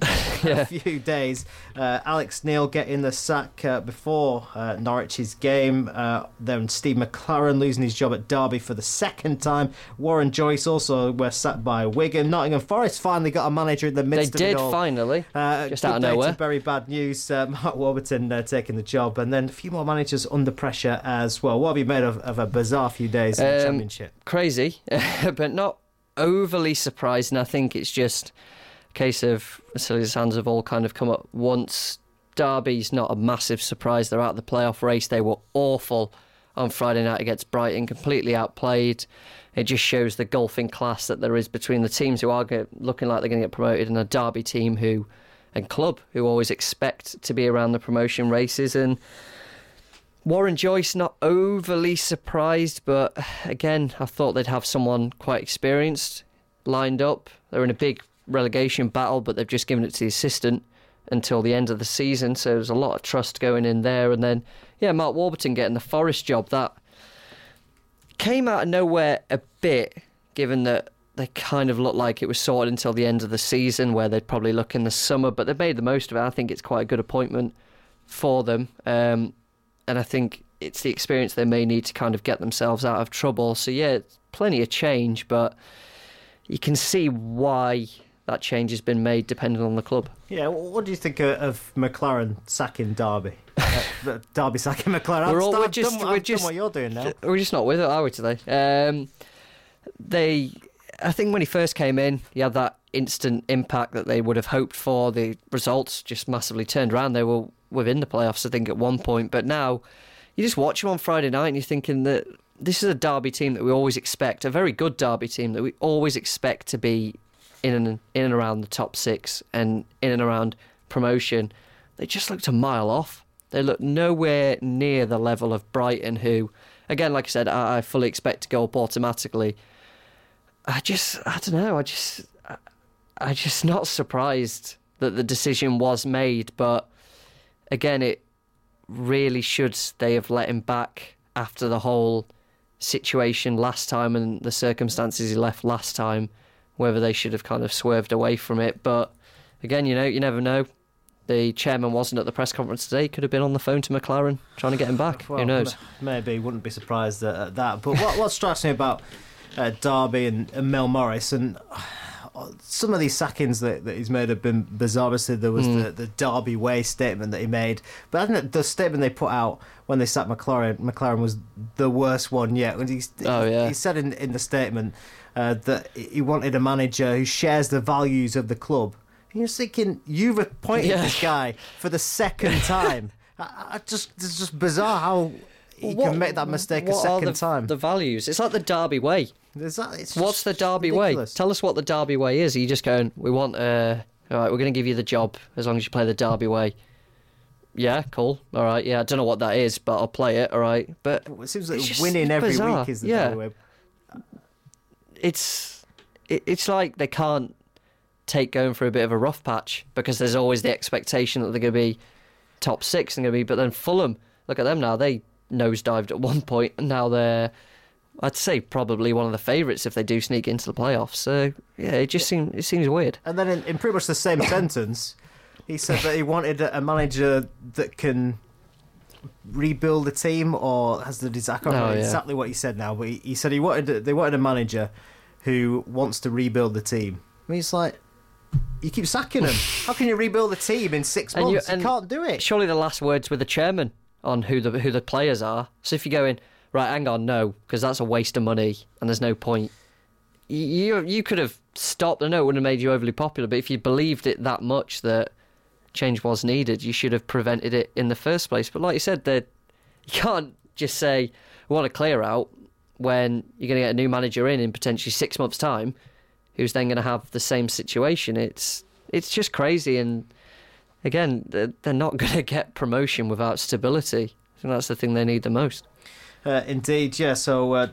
a few days. Alex Neil getting the sack before Norwich's game. Then Steve McLaren losing his job at Derby for the 2nd time. Warren Joyce also were sacked by Wigan. Nottingham Forest finally got a manager in the midst of it all. They did, finally. Just out of nowhere. Very bad news. Mark Warburton taking the job. And then a few more managers under pressure as well. What have you made of a bizarre few days in the Championship? Crazy, but not overly surprising. I think it's just a case of Vasili's hands have all kind of come up once. Derby's not a massive surprise. They're out of the playoff race. They were awful on Friday night against Brighton, completely outplayed. It just shows the golfing class that there is between the teams who are looking like they're going to get promoted and a Derby team and club who always expect to be around the promotion races. And Warren Joyce, not overly surprised, but again, I thought they'd have someone quite experienced lined up. They're in a big relegation battle, but they've just given it to the assistant until the end of the season, so there's a lot of trust going in there. And then, Mark Warburton getting the Forest job, that came out of nowhere a bit, given that they kind of looked like it was sorted until the end of the season, where they'd probably look in the summer, but they've made the most of it. I think it's quite a good appointment for them. And I think it's the experience they may need to kind of get themselves out of trouble. So, it's plenty of change, but you can see why that change has been made depending on the club. Yeah, what do you think of McLaren sacking Derby? Derby sacking McLaren. We're just what you're doing now. We're just not with it, are we, today? I think when he first came in, he had that instant impact that they would have hoped for. The results just massively turned around. They were within the playoffs, I think, at one point. But now, you just watch him on Friday night and you're thinking that this is a Derby team that we always expect, a very good Derby team that we always expect to be in and around the top 6 and in and around promotion. They just looked a mile off. They looked nowhere near the level of Brighton, who, again, like I said, I fully expect to go up automatically. I don't know. I'm just not surprised that the decision was made, but again, it really should they have let him back after the whole situation last time and the circumstances he left last time, whether they should have kind of swerved away from it. But again, you never know. The chairman wasn't at the press conference today. He could have been on the phone to McLaren trying to get him back. Well, who knows? Maybe, wouldn't be surprised at that. But what strikes me about Derby and Mel Morris, and some of these sackings that he's made have been bizarre. Obviously, there was the Derby Way statement that he made. But I think the statement they put out when they sacked McLaren was the worst one yet. He said in the statement that he wanted a manager who shares the values of the club. And you're thinking, you've appointed this guy for the second time. It's just bizarre how he can make that mistake a second time. The values? It's like the Derby Way. What's the Derby Way? Tell us what the Derby Way is. Are you just going, all right, we're going to give you the job as long as you play the Derby Way. Yeah, cool. All right, yeah, I don't know what that is, but I'll play it, all right. But it seems like winning every week is the Derby Way. It's like they can't take going through a bit of a rough patch because there's always the expectation that they're going to be top 6 and going to be. But then Fulham, look at them now. They nosedived at one point, and now they're, I'd say, probably one of the favourites if they do sneak into the playoffs. So yeah, it seems weird. And then in pretty much the same sentence, he said that he wanted a manager that can rebuild the team or has the desire. I can't remember exactly what he said now, but he said they wanted a manager who wants to rebuild the team. I mean, it's like, you keep sacking him. How can you rebuild the team in 6 months? You can't do it. Surely the last word's with the chairman on who the players are. So if you're going, right, hang on, no, because that's a waste of money and there's no point. You could have stopped. I know it wouldn't have made you overly popular, but if you believed it that much that change was needed, you should have prevented it in the first place. But like you said, you can't just say, we want to clear out when you're going to get a new manager in potentially 6 months' time, who's then going to have the same situation. It's just crazy, and again, they're not going to get promotion without stability. I think that's the thing they need the most. Indeed, yeah. So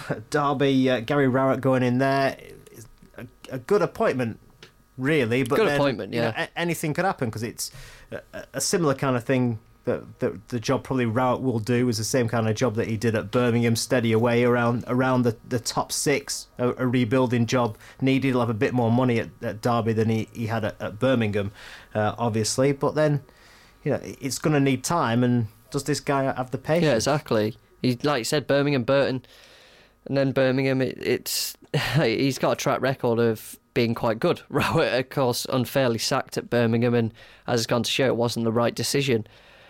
Derby, Gary Rowett going in there, is a good appointment, really. But good appointment, yeah. Anything could happen because it's a similar kind of thing. That the job probably Rowett will do is the same kind of job that he did at Birmingham, steady away around the top 6, a rebuilding job needed. He'll have a bit more money at Derby than he had at Birmingham, obviously. But then, it's going to need time, and does this guy have the patience? Yeah, exactly. Like you said, Birmingham, Burton, and then Birmingham, he's got a track record of being quite good. Rowett, of course, unfairly sacked at Birmingham, and as it's gone to show, it wasn't the right decision.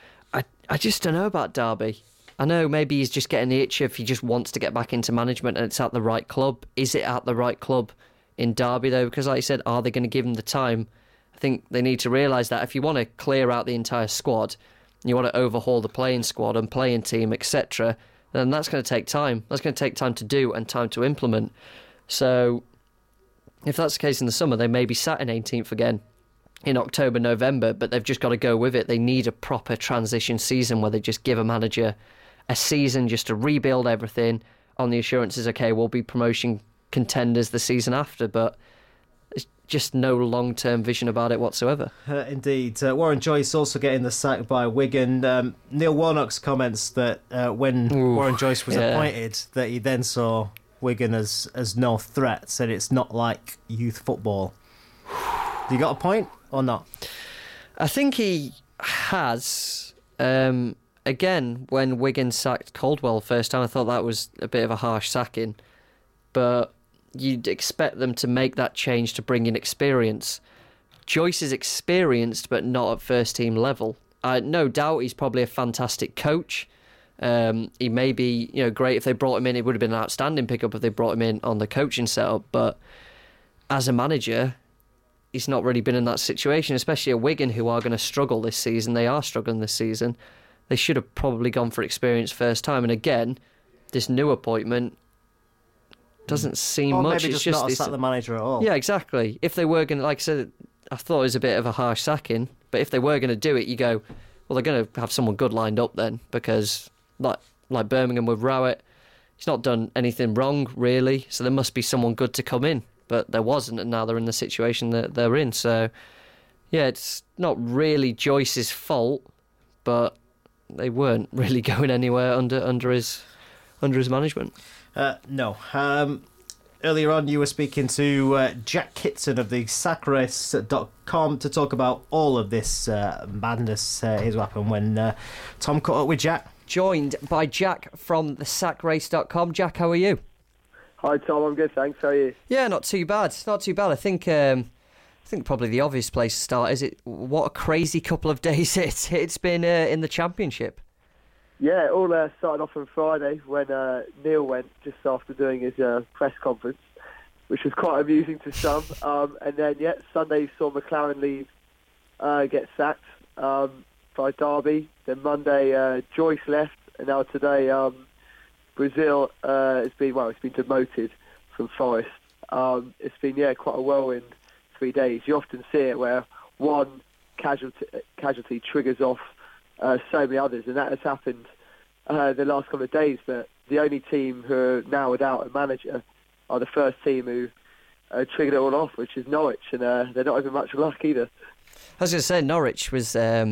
I just don't know about Derby. I know maybe he's just getting the itch if he just wants to get back into management and it's at the right club. Is it at the right club in Derby, though? Because like I said, are they going to give him the time? I think they need to realise that if you want to clear out the entire squad, you want to overhaul the playing squad and playing team, etc., then that's going to take time. That's going to take time to do and time to implement. So if that's the case in the summer, they may be sat in 18th again in October, November, but they've just got to go with it. They need a proper transition season where they just give a manager a season just to rebuild everything on the assurances, okay, we'll be promotion contenders the season after, but it's just no long-term vision about it whatsoever. Indeed. Warren Joyce also getting the sack by Wigan. Neil Warnock's comments that when Warren Joyce was appointed, that he then saw Wigan as no threat, said it's not like youth football. You got a point or not? I think he has. Again, when Wigan sacked Caldwell first time, I thought that was a bit of a harsh sacking. But you'd expect them to make that change to bring in experience. Joyce is experienced, but not at first team level. No doubt he's probably a fantastic coach. He may be great if they brought him in. It would have been an outstanding pickup if they brought him in on the coaching setup. But as a manager, he's not really been in that situation, especially at Wigan, who are going to struggle this season. They are struggling this season. They should have probably gone for experience first time. And again, this new appointment doesn't seem or much. Maybe it's just not this, sack the manager at all. Yeah, exactly. If they were going to, like I said, I thought it was a bit of a harsh sacking, but if they were going to do it, you go, well, they're going to have someone good lined up then, because like Birmingham with Rowett, he's not done anything wrong, really, so there must be someone good to come in, but there wasn't, and now they're in the situation that they're in. So, yeah, it's not really Joyce's fault, but they weren't really going anywhere under his management. No. Earlier on, you were speaking to Jack Kitson of the sackrace.com to talk about all of this madness. Here's what happened when Tom caught up with Jack. Joined by Jack from the sackrace.com. Jack, how are you? Hi, Tom. I'm good, thanks. How are you? Yeah, not too bad. Not too bad. I think probably the obvious place to start is what a crazy couple of days it's been in the Championship. Yeah, it all started off on Friday when Neil went just after doing his press conference, which was quite amusing to some. And then, Sunday saw McLaren leave, get sacked by Derby. Then Monday, Joyce left, and now today, Brazil has been demoted from Forest. It's been quite a whirlwind 3 days. You often see it where one casualty triggers off so many others, and that has happened the last couple of days. But the only team who are now without a manager are the first team who triggered it all off, which is Norwich, and they're not having much luck either. I was going to say Norwich was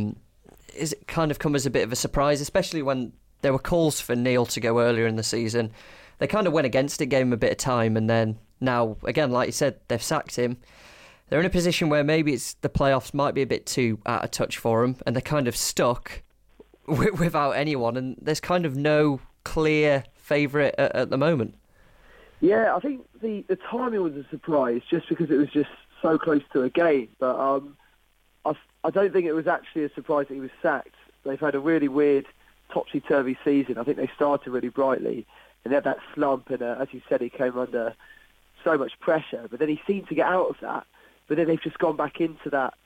is it kind of come as a bit of a surprise, especially when there were calls for Neil to go earlier in the season. They kind of went against it, gave him a bit of time, and then now, again, like you said, they've sacked him. They're in a position where maybe the playoffs might be a bit too out of touch for them, and they're kind of stuck without anyone, and there's kind of no clear favourite at the moment. Yeah, I think the timing was a surprise just because it was just so close to a game, but I don't think it was actually a surprise that he was sacked. They've had a really weird topsy-turvy season. I think they started really brightly and they had that slump, and as you said, he came under so much pressure, but then he seemed to get out of that, but then they've just gone back into that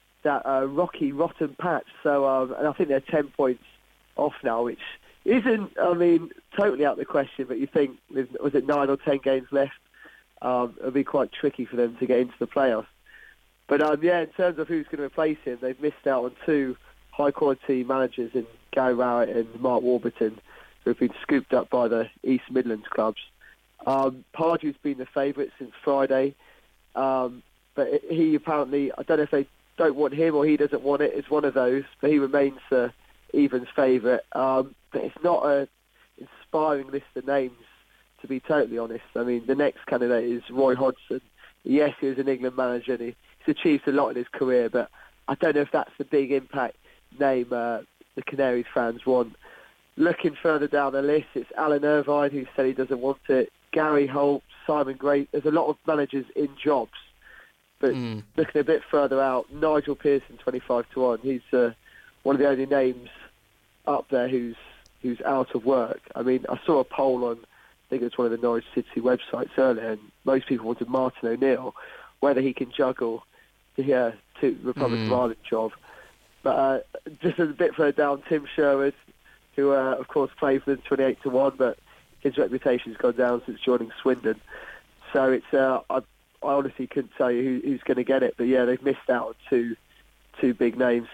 rocky, rotten patch. So, and I think they're 10 points off now, which isn't, totally out of the question, but you think, was it 9 or 10 games left? It'll be quite tricky for them to get into the playoffs. But, in terms of who's going to replace him, they've missed out on two high-quality managers in Gary Rowett and Mark Warburton, who have been scooped up by the East Midlands clubs. Pardew's been the favourite since Friday, but he apparently, I don't know if they don't want him or he doesn't want it, it's one of those, but he remains Evans' favourite. But it's not an inspiring list of names, to be totally honest. The next candidate is Roy Hodgson. Yes, he was an England manager and he's achieved a lot in his career, but I don't know if that's the big impact name the Canaries fans want. Looking further down the list, it's Alan Irvine, who said he doesn't want it, Gary Holt, Simon Gray. There's a lot of managers in jobs. But looking a bit further out, Nigel Pearson, 25-1. He's one of the only names up there who's out of work. I saw a poll on, I think it was one of the Norwich City websites earlier, and most people wanted Martin O'Neill, whether he can juggle the Republic of Ireland job. But just a bit further down, Tim Sherwood, who of course played for them 28-1, but his reputation's gone down since joining Swindon. So it's I honestly couldn't tell you who's going to get it, but yeah, they've missed out on two big names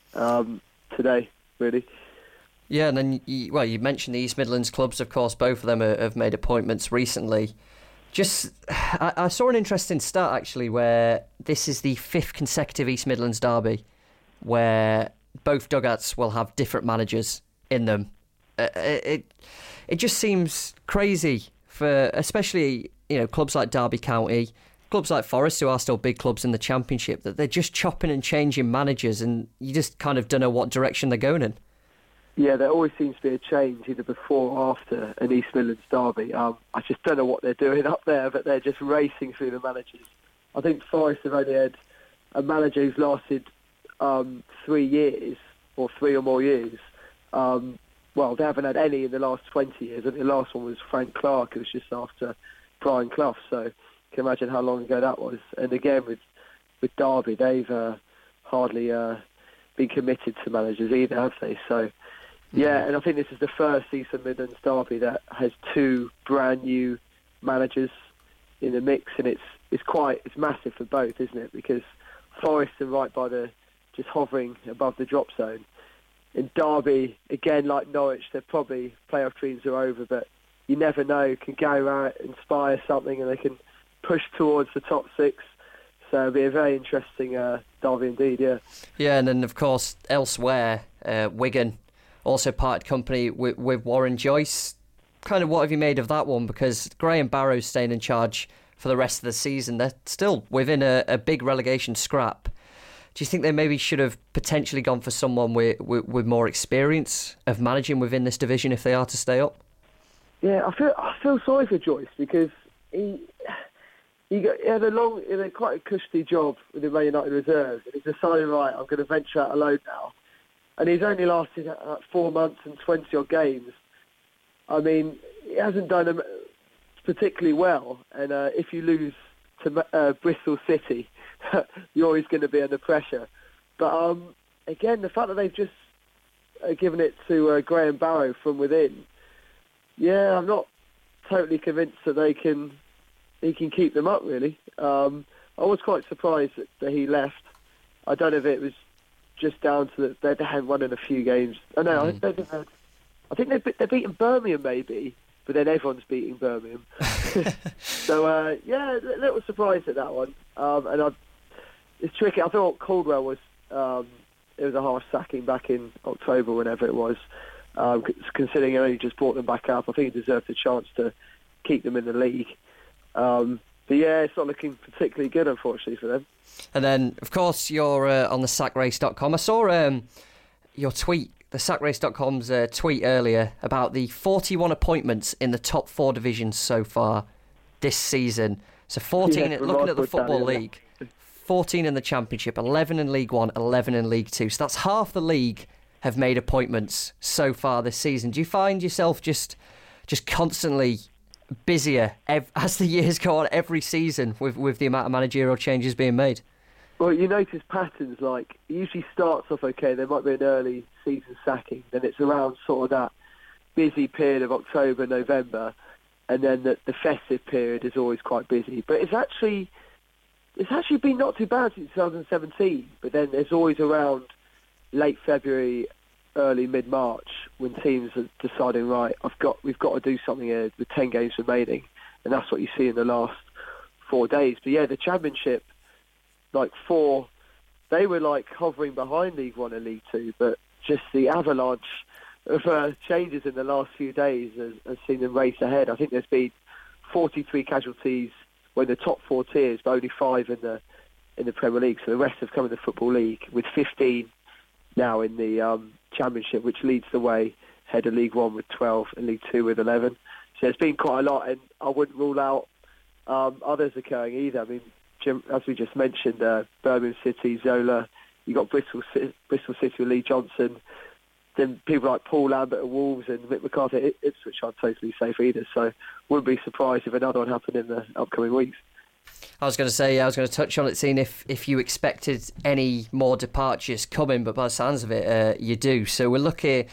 today, really. Yeah, and then you mentioned the East Midlands clubs. Of course, both of them have made appointments recently. I saw an interesting stat actually, where this is the 5th consecutive East Midlands derby where both dugouts will have different managers in them. It just seems crazy for especially clubs like Derby County, clubs like Forest, who are still big clubs in the Championship, that they're just chopping and changing managers, and you just kind of don't know what direction they're going in. Yeah, there always seems to be a change either before or after an East Midlands derby. I just don't know what they're doing up there, but they're just racing through the managers. I think Forest have only had a manager who's lasted 3 years, or 3 or more years. Well, they haven't had any in the last 20 years. I think the last one was Frank Clark, who was just after Brian Clough, so you can imagine how long ago that was. And again, with Derby, they've hardly been committed to managers either, have they? So, Yeah, and I think this is the first East Midlands derby that has two brand new managers in the mix, and it's massive for both, isn't it? Because Forest are right by just hovering above the drop zone. In Derby, again, like Norwich, they're probably playoff dreams are over, but you never know. Can Gary Rowett inspire something, and they can push towards the top six. So it'll be a very interesting derby indeed, yeah. Yeah, and then, of course, elsewhere, Wigan also parted company with Warren Joyce. Kind of what have you made of that one? Because Graham Barrow's staying in charge for the rest of the season. They're still within a big relegation scrap. Do you think they maybe should have potentially gone for someone with more experience of managing within this division if they are to stay up? Yeah, I feel sorry for Joyce because he had quite a cushy job with the Man United reserves, and he's decided, right, I'm going to venture out alone now. And he's only lasted 4 months and 20 odd games. I mean, he hasn't done particularly well, and if you lose to Bristol City, you're always going to be under pressure. But again, the fact that they've just given it to Graham Barrow from within, yeah, I'm not totally convinced that he can keep them up, really. I was quite surprised that he left. I don't know if it was just down to that they hadn't won in a few games. I think they're beating Birmingham, maybe, but then everyone's beating Birmingham. So, yeah, a little surprised at that one. It's tricky. I thought Caldwell was it was a harsh sacking back in October, whenever it was, considering he only just brought them back up. I think he deserved a chance to keep them in the league. But yeah, it's not looking particularly good, unfortunately, for them. And then, of course, you're on the sackrace.com. I saw your tweet, the sackrace.com's tweet earlier about the 41 appointments in the top 4 divisions so far this season. So 14, looking at the Football League, 14 in the Championship, 11 in League One, 11 in League Two. So that's half the league have made appointments so far this season. Do you find yourself just constantly busier as the years go on every season with the amount of managerial changes being made? Well, you notice patterns, like it usually starts off okay, there might be an early season sacking, then it's around sort of that busy period of October, November, and then the festive period is always quite busy. But it's actually been not too bad since 2017, but then there's always around late February, early mid-March when teams are deciding, right, we've got to do something here with 10 games remaining, and that's what you see in the last 4 days. But yeah, the Championship, they were like hovering behind League One and League Two, but just the avalanche of changes in the last few days has seen them race ahead. I think there's been 43 casualties when the top 4 tiers, but only 5 in the Premier League. So the rest have come in the Football League, with 15 now in the Championship, which leads the way ahead of League One with 12 and League Two with 11. So it's been quite a lot, and I wouldn't rule out others occurring either. I mean, as we just mentioned, Birmingham City, Zola, you got Bristol City with Lee Johnson, then people like Paul Lambert at Wolves and Mick McCarthy at Ipswich aren't totally safe either. So wouldn't be surprised if another one happened in the upcoming weeks. I was going to touch on it, seeing if you expected any more departures coming, but by the sounds of it, you do. So we look at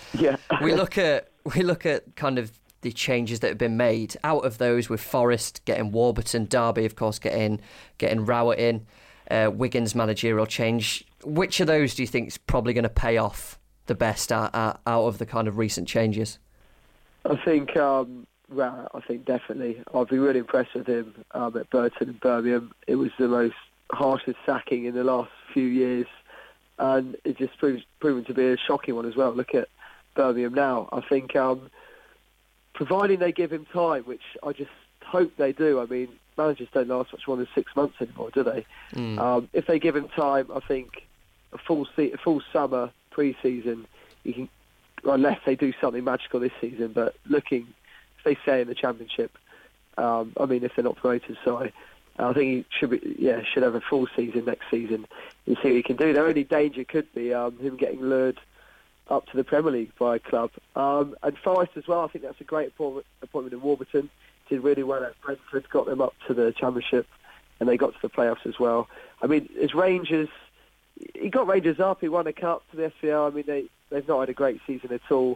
kind of the changes that have been made. Out of those, with Forest getting Warburton, Derby, of course, getting Rowett in, Wigan's managerial change. Which of those do you think is probably going to pay off the best out of the kind of recent changes? I think Rowett, I think definitely. I'd be really impressed with him at Burton and Birmingham. It was the most harshest sacking in the last few years, and it just proven to be a shocking one as well. Look at Birmingham now. I think providing they give him time, which I just hope they do. I mean, managers don't last much more than 6 months anymore, do they? If they give him time, I think a full summer pre-season, you can, unless they do something magical this season. But if they stay in the Championship, I mean, if they're not promoted, sorry, I think he should have a full season next season and see what he can do. Their only danger could be him getting lured up to the Premier League by a club. And Forest as well, I think that's a great appointment in Warburton. Did really well at Brentford, got them up to the Championship, and they got to the playoffs as well. I mean, as Rangers, he got Rangers up, he won a cup to the SVL. I mean, they've not had a great season at all.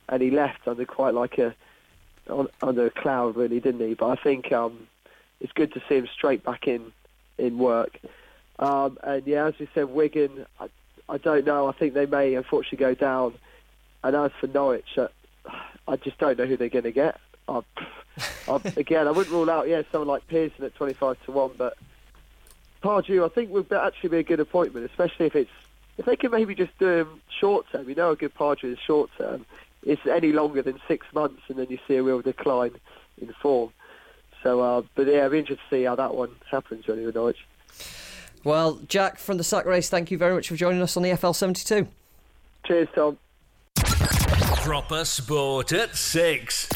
and he left under quite like under a cloud, really, didn't he? But I think it's good to see him straight back in work. And yeah, as we said, Wigan, I don't know. I think they may unfortunately go down. And as for Norwich, I just don't know who they're going to get. Again, I wouldn't rule out someone like Pearson at 25-1, but Pardew I think would actually be a good appointment, especially if they can maybe just do him short term. You know, a good Pardew is short term. It's any longer than 6 months, and then you see a real decline in form. So, but yeah, I'd be interested to see how that one happens really with Norwich. Well, Jack from the Sack Race, thank you very much for joining us on the FL72. Cheers, Tom. Proper Sport at 6.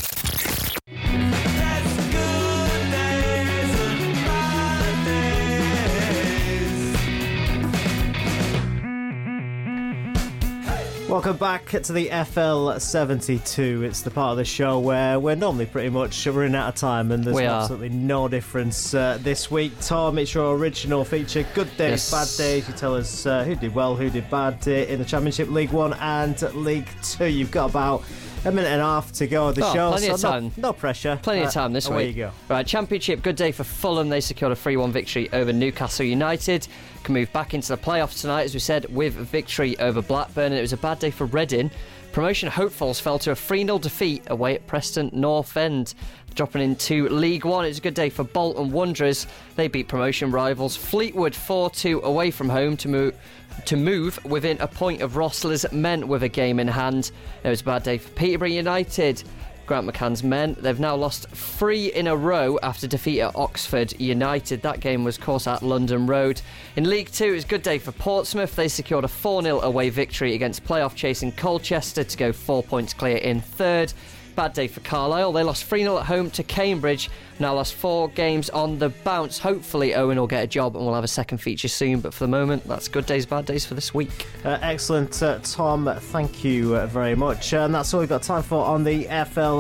Welcome back to the FL72. It's the part of the show where we're normally pretty much running out of time, and there's absolutely no difference this week. Tom, it's your original feature. Good days, bad days. You tell us who did well, who did bad in the Championship, League 1 and League 2. You've got about a minute and a half to go of the show. Plenty of time. No pressure. Plenty of time this week. Away you go. Right, Championship, good day for Fulham. They secured a 3-1 victory over Newcastle United. Can move back into the playoffs tonight, as we said, with a victory over Blackburn. And it was a bad day for Reading. Promotion hopefuls fell to a 3-0 defeat away at Preston North End. Dropping into League 1, it's a good day for Bolton Wanderers. They beat promotion rivals Fleetwood 4-2 away from home to move within a point of Rossler's men with a game in hand. It was a bad day for Peterborough United. Grant McCann's men, they've now lost 3 in a row after defeat at Oxford United. That game was, of course, at London Road. In League 2, it was a good day for Portsmouth. They secured a 4-0 away victory against playoff-chasing Colchester to go 4 points clear in third. Bad day for Carlisle. They lost 3-0 at home to Cambridge. Now lost 4 games on the bounce. Hopefully Owen will get a job and we'll have a second feature soon. But for the moment, that's good days, bad days for this week. Excellent, Tom. Thank you very much. And that's all we've got time for on the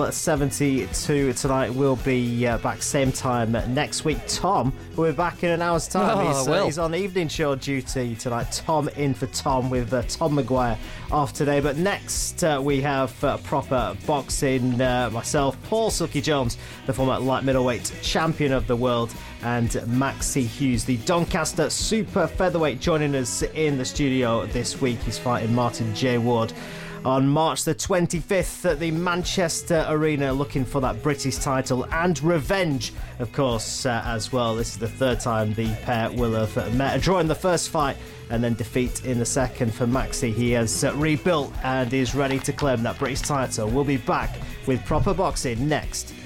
FL72 tonight. We'll be back same time next week. Tom will be back in an hour's time. He's on evening show duty tonight. Tom in for Tom with Tom Maguire off today. But next we have proper boxing. Myself, Paul Silky Jones, the former light middleweight champion of the world, and Maxi Hughes, the Doncaster super featherweight, joining us in the studio this week. He's fighting Martin J. Ward on March the 25th at the Manchester Arena, looking for that British title and revenge, of course, as well. This is the third time the pair will have met. A draw in the first fight and then defeat in the second for Maxi. He has rebuilt and is ready to claim that British title. We'll be back with proper boxing next.